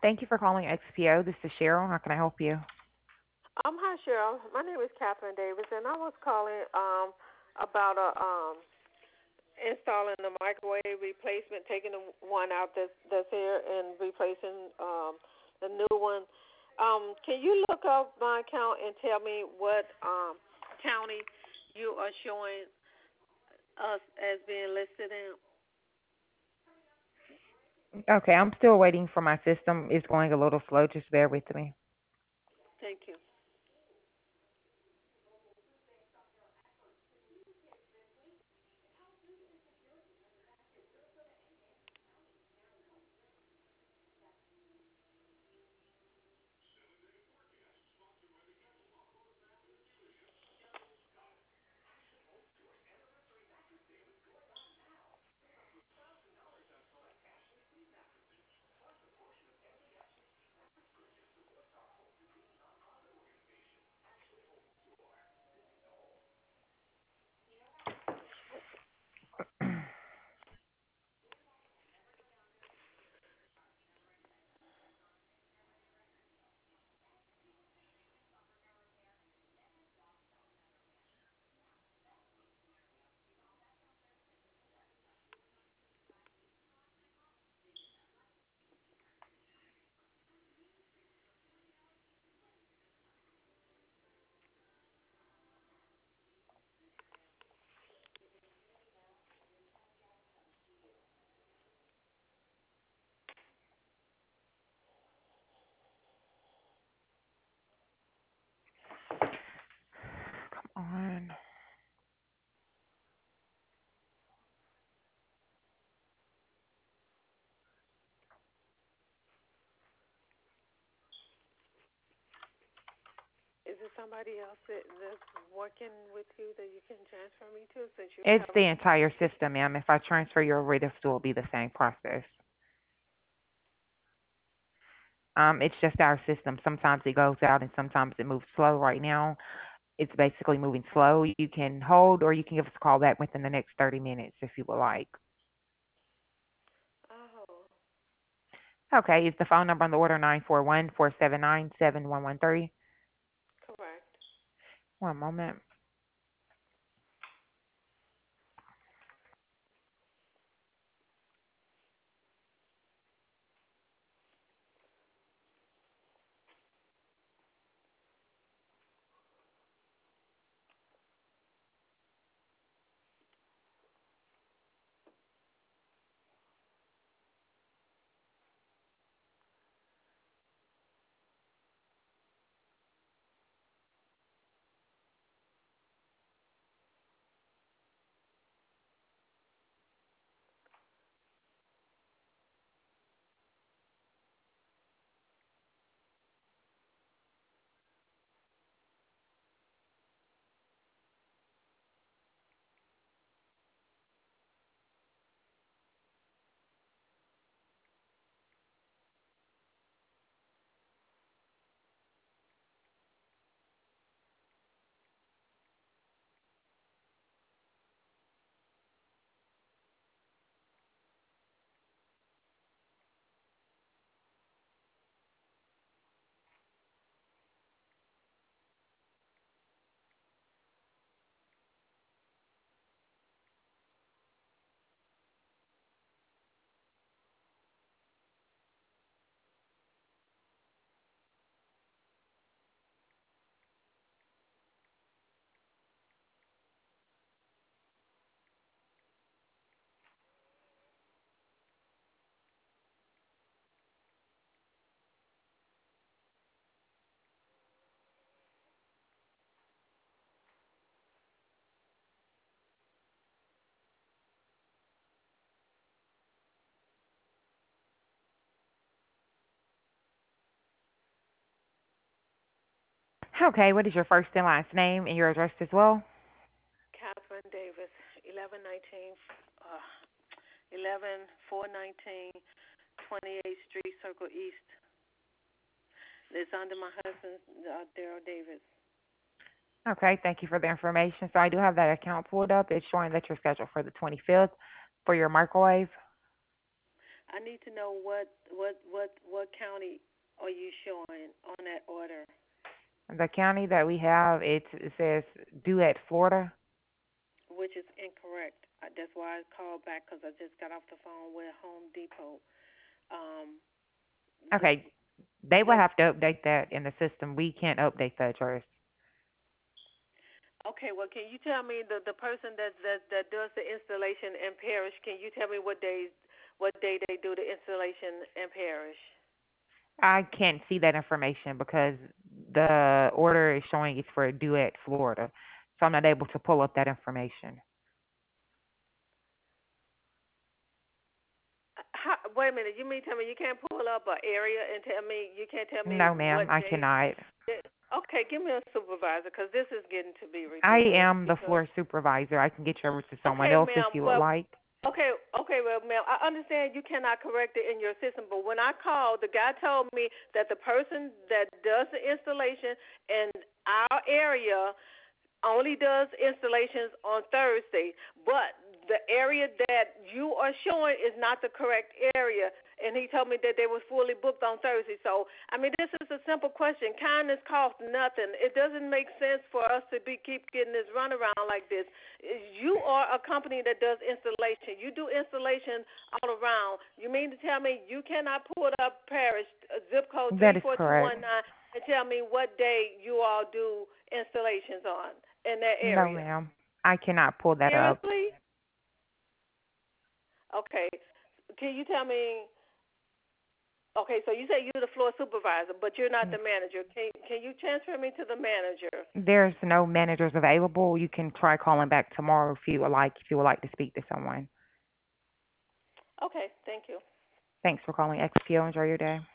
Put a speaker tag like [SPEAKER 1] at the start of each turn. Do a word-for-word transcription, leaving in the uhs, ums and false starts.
[SPEAKER 1] Thank you for calling X P O. This is Cheryl. How can I help you?
[SPEAKER 2] Um, hi Cheryl. My name is Catherine Davis, and I was calling um about a um installing the microwave replacement, taking the one out that's that's here and replacing um the new one. Um, can you look up my account and tell me what um county you are showing us as being listed in?
[SPEAKER 1] Okay, I'm still waiting for my system. It's going a little slow. Just bear with me.
[SPEAKER 2] Thank you.
[SPEAKER 1] On.
[SPEAKER 2] Is there somebody else that, that's working with you that you can transfer me to since you're
[SPEAKER 1] It's the
[SPEAKER 2] telling me?
[SPEAKER 1] entire system, ma'am. If I transfer you over, it'll still be the same process. Um, it's just our system. Sometimes it goes out and sometimes it moves slow. Right now, it's basically moving slow. You can hold or you can give us a call back within the next thirty minutes if you would like.
[SPEAKER 2] Oh,
[SPEAKER 1] Okay, is the phone number on the order nine four one, four seven nine, seven one one three?
[SPEAKER 2] correct.
[SPEAKER 1] One moment. Okay, what is your first and last name and your address as well?
[SPEAKER 2] Catherine Davis, eleven nineteen, uh, eleven four nineteen, twenty-eighth Street, Circle East. It's under my husband, uh, Daryl Davis.
[SPEAKER 1] Okay, thank you for the information. So I do have that account pulled up. It's showing that you're scheduled for the twenty-fifth for your microwave.
[SPEAKER 3] I need to know what what what what county are you showing on that order,
[SPEAKER 1] The county that we have, it's, it says Duet, Florida.
[SPEAKER 3] which is incorrect. Uh, That's why I called back because I just got off the phone with Home Depot. Um, the
[SPEAKER 1] Okay, they will
[SPEAKER 3] the
[SPEAKER 1] have to update that in the system. We can't update the address.
[SPEAKER 3] okay. Well, can you tell me the the person that that that does the installation in Parish? Can you tell me what day what day they do the installation in Parish?
[SPEAKER 1] I can't see that information because the order is showing it's for Duet, Florida. So I'm not able to pull up that information.
[SPEAKER 3] How, wait a minute. You mean tell me you can't pull up an area and tell me you can't tell me
[SPEAKER 1] No, ma'am,
[SPEAKER 3] what
[SPEAKER 1] I
[SPEAKER 3] day?
[SPEAKER 1] cannot.
[SPEAKER 3] Okay, give me a supervisor because this is getting to be
[SPEAKER 1] I
[SPEAKER 3] ridiculous.
[SPEAKER 1] am the
[SPEAKER 3] Because
[SPEAKER 1] floor supervisor. I can get you over to someone
[SPEAKER 3] okay,
[SPEAKER 1] else if
[SPEAKER 3] ma'am.
[SPEAKER 1] you would
[SPEAKER 3] Well,
[SPEAKER 1] like.
[SPEAKER 3] okay, okay, well, ma'am. I understand you cannot correct it in your system, but when I called, the guy told me that the person that does the installation in our area only does installations on Thursday, but the area that you are showing is not the correct area. And he told me that they were fully booked on Thursday. So, I mean, this is a simple question. Kindness costs nothing. It doesn't make sense for us to be keep getting this runaround like this. You are a company that does installation. You do installation all around. You mean to tell me you cannot pull up Parish, uh, zip code
[SPEAKER 1] That
[SPEAKER 3] three
[SPEAKER 1] is
[SPEAKER 3] four two
[SPEAKER 1] correct.
[SPEAKER 3] one nine, and tell me what day you all do installations on in that
[SPEAKER 1] No,
[SPEAKER 3] area?
[SPEAKER 1] ma'am. I cannot pull that up.
[SPEAKER 3] Seriously? Okay. Can you tell me? Okay, so you say you're the floor supervisor, but you're not the manager. Can can you transfer me to the manager?
[SPEAKER 1] There's no managers available. You can try calling back tomorrow if you would like, if you would like to speak to someone.
[SPEAKER 3] Okay, thank you.
[SPEAKER 1] Thanks for calling X P O. Enjoy your day.